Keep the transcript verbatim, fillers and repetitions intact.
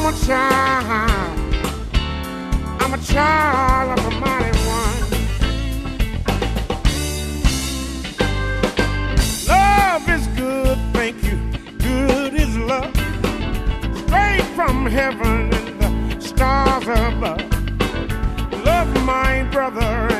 a child, I'm a child of the mighty one. Love is good, thank you. Good is love, straight from heaven and the stars above. Love my brother